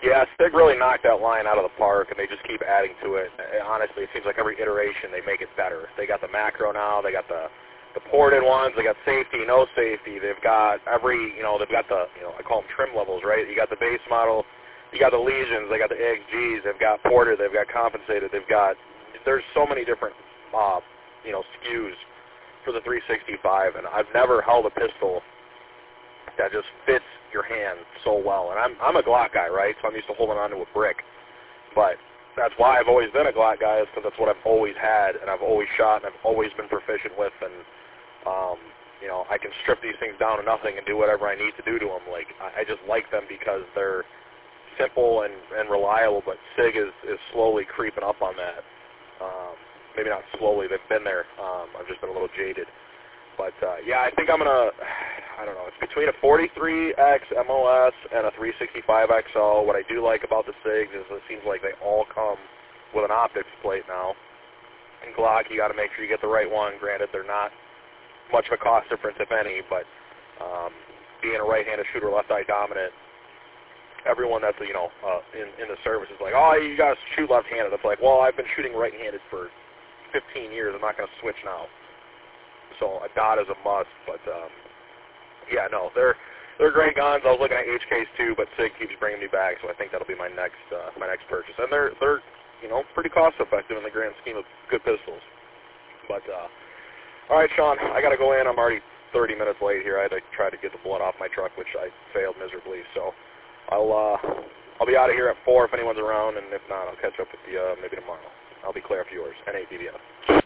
Yeah, Sig really knocked that line out of the park, and they just keep adding to it. Honestly, it seems like every iteration they make it better. They got the macro now. They got the ported ones. They got safety, no safety. They've got they've got the, I call them trim levels, right? You got the base model. You got the Legions. They got the XGs. They've got ported. They've got compensated. There's so many different, SKUs for the 365, and I've never held a pistol that just fits your hand so well. And I'm a Glock guy, right? So I'm used to holding onto a brick. But that's why I've always been a Glock guy, is because that's what I've always had, and I've always shot, and I've always been proficient with. And I can strip these things down to nothing and do whatever I need to do to them. Like, I just like them because they're simple and reliable. But SIG is slowly creeping up on that. Maybe not slowly. They've been there. I've just been a little jaded. But, I think I'm going to, I don't know, it's between a 43X MOS and a 365 XL. What I do like about the SIGs is it seems like they all come with an optics plate now. In Glock, you got to make sure you get the right one. Granted, they're not much of a cost difference, if any, but being a right-handed shooter, left-eye dominant, everyone that's, in the service is like, oh, you got to shoot left-handed. It's like, well, I've been shooting right-handed for 15 years. I'm not going to switch now. So a dot is a must, but they're great guns. I was looking at HKs too, but SIG keeps bringing me back, so I think that'll be my next purchase. And they're pretty cost effective in the grand scheme of good pistols. But all right, Sean, I got to go in. I'm already 30 minutes late here. I had to try to get the blood off my truck, which I failed miserably. So I'll be out of here at 4 if anyone's around, and if not, I'll catch up with you maybe tomorrow. I'll be clear for yours. NADVS.